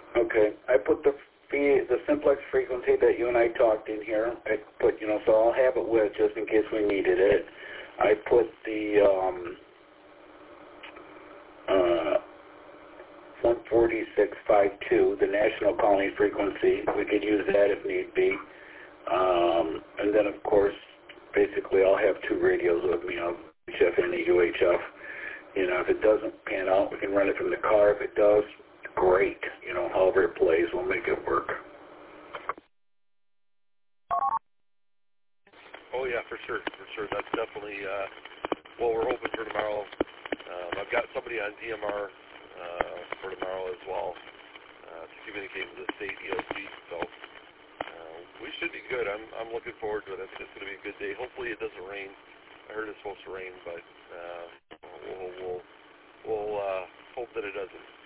Okay. I put the simplex frequency that you and I talked in here. I put, so I'll have it with just in case we needed it. I put the 146.52, the national calling frequency. We could use that if need be. And then, of course, basically I'll have two radios with me, HF and the UHF. If it doesn't pan out, we can run it from the car. If it does, great. However it plays, we'll make it work. Oh, yeah, for sure. That's definitely what we're hoping for tomorrow. I've got somebody on DMR for tomorrow as well to communicate with the state EOC. So we should be good. I'm looking forward to it. I think it's going to be a good day. Hopefully it doesn't rain. I heard it's supposed to rain, but we'll hope that it doesn't.